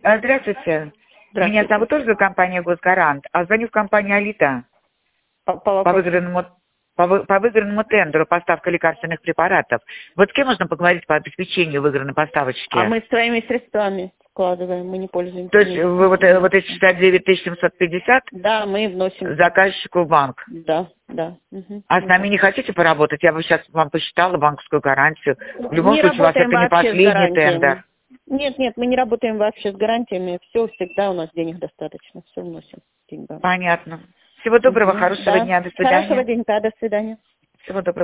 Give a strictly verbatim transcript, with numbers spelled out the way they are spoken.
А, Здравствуйте. Меня Здравствуйте. зовут тоже компания «Госгарант», а звоню в компанию «Алита» По, по по вопросу. выигранному, по, вы- по выигранному тендеру поставка лекарственных препаратов. Вот с кем можно поговорить по обеспечению выигранной поставочки? А мы своими средствами вкладываем, мы не пользуемся. То есть ни- вы вот, э, вот эти ни- шестьдесят девять тысяч семьсот пятьдесят Да, мы вносим. заказчику в банк. Да, да. Мгм. А с нами не хотите поработать? Я бы сейчас вам посчитала банковскую гарантию. В любом Не случае, у вас работаем это не вообще с последний гарантиями. тендер. Нет, нет, мы не работаем вообще с гарантиями. Все, всегда у нас денег достаточно. Все вносим деньгам. Понятно. Всего доброго, Мгм. хорошего Да. дня, до Хорошего свидания. денька, до свидания. Всего доброго.